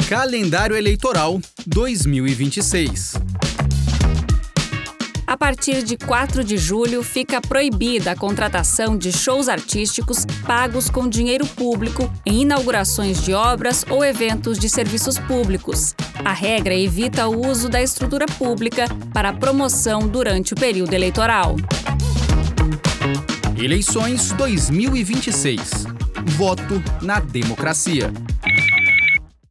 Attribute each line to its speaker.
Speaker 1: Calendário Eleitoral 2026.
Speaker 2: A partir de 4 de julho, fica proibida a contratação de shows artísticos pagos com dinheiro público em inaugurações de obras ou eventos de serviços públicos. A regra evita o uso da estrutura pública para promoção durante o período eleitoral.
Speaker 1: Eleições 2026. Voto na democracia.